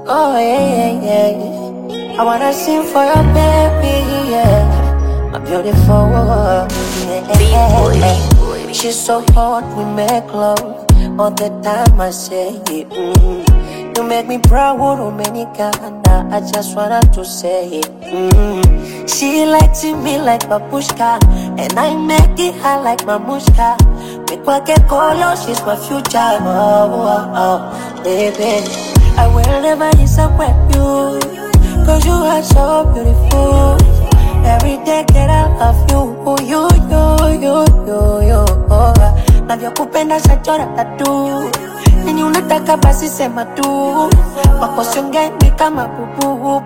Oh yeah, yeah, yeah. I wanna sing for your baby, yeah. My beautiful, yeah. She's so hot, we make love all the time. I say, you make me proud, Dominicana. I just wanted to say, she likes me like babushka, and I make it high like mamushka. Make kwake kolo, she's my future. Baby, I will never disappoint you, cause you are so beautiful. Every day that I love you, you. Navyokupenda shachora tatu, nini unataka basi sema tu. Wako siongeni kama bubu.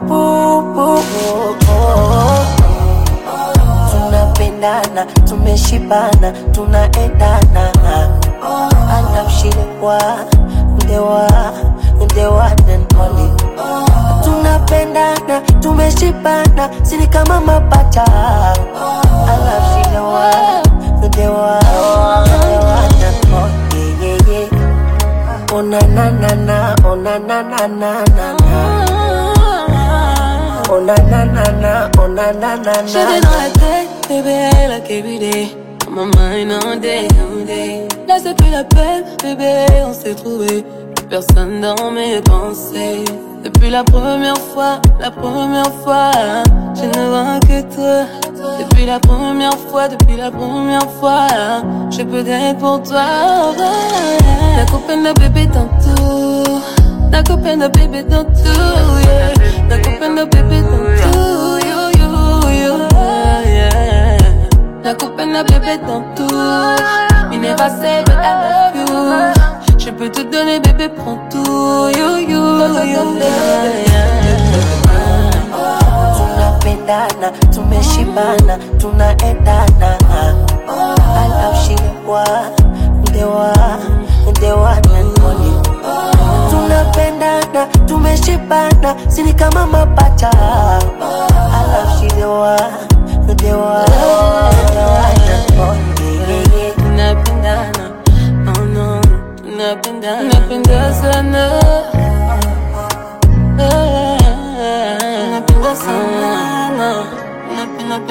Tunapendana, tumeshibana, tunaendana. Anamshirikwa, the one and only. Tunapendana, tumeshibana, sini kama mapacha. Anamshirikwa, the one and only. Oh na na na na, oh na na na na na. Oh na na na na, oh na na na na. J'étais dans la tête, bébé, like every day. On my mind all day, all day. Là c'est plus la peine, bébé, on s'est trouvé. Plus personne dans mes pensées. Depuis la première fois, je ne vois que toi. Depuis la première fois, je peux être pour toi. La copine de bébé dans tout. La copine de bébé dans tout, yeah. La copine de bébé dans tout, you, yeah. La copine de bébé dans tout. Il n'est pas safe, but I love you. Je peux te donner, bébé, prends tout, you, yeah. Tunapendana, tumeshibana, tunaendana. Anamshirikwa, the one and only. Tunapendana, tumeshibana, sini kama mapacha. Anamshirikwa, the one and only. Tunapendana, oh no. Tunapenda sana.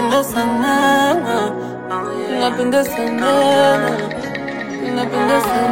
Napenda sana.